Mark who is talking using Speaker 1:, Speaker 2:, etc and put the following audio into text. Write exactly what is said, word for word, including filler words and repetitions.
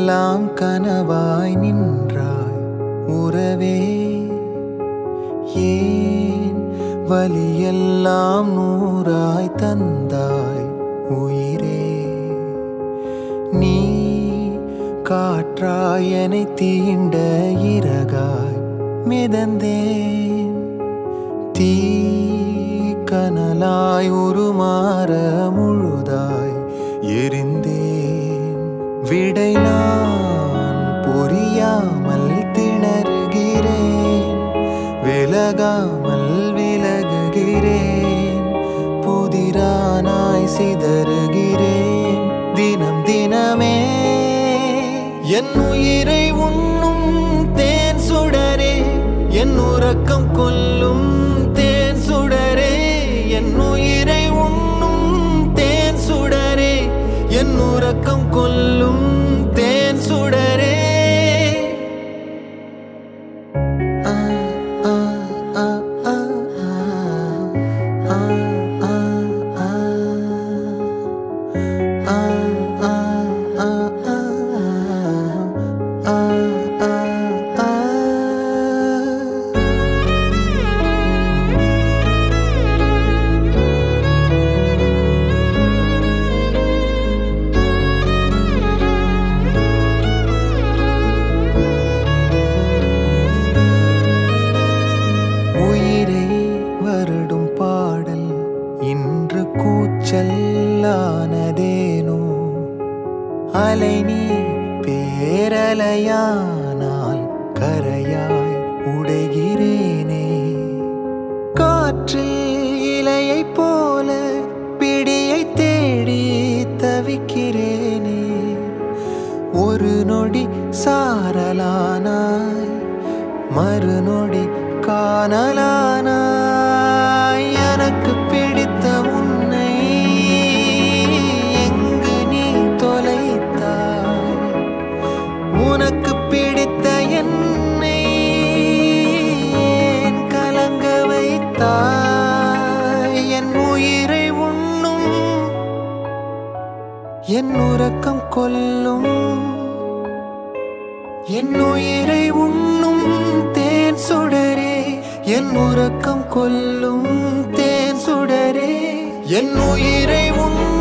Speaker 1: எல்லாம் கனவாய் நின்றாய் உறவே. ஏன் வலியெல்லாம் நூறாய் தந்தாய் உயிரே. நீ காற்றாய் என்னை தீண்ட இறகாய் மிதந்தேன். தீ கனலாய் உருமாற முழுதாய் எரிந்தேன். விடை நான் புரியாமல் திணறுகிறேன். விலகாமல் விலகுகிறேன். புதிரானாய் சிதறுகிறேன் தினம் தினமே. என் உயிரை உண்ணும் தேன் சுடரே, என் உறக்கம் கொல்லும் தேன் சுடரே. என் உயிரை உண்ணும் தேன் சுடரே, என் உறக்கம் கொல்லும் தேன் சுடரே. வருடும் பாடல் இன்று கூச்சல்லானதேனோ. அலை நீ பேரலையானால் கரையாய் உடைகிறேனே. காற்றில் இலையை போல பிடியை தேடி தவிக்கிறேனே. ஒரு நொடி சாரலானாய், மறுநொடி காணலானாய். எனக்கு பிடித்த உன்னை எங்கு நீ தொலைத்தாய். உனக்கு பிடித்த என்னை ஏன் கலங்க வைத்தாய். என் உயிரை உண்ணும் என் உறக்கம் கொல்லும். என் உயிரை உண்ணும் தேன் சுடரே, என் உறக்கம் கொல்லும் தேன் சுடரே. என் உயிரை உண்ணும்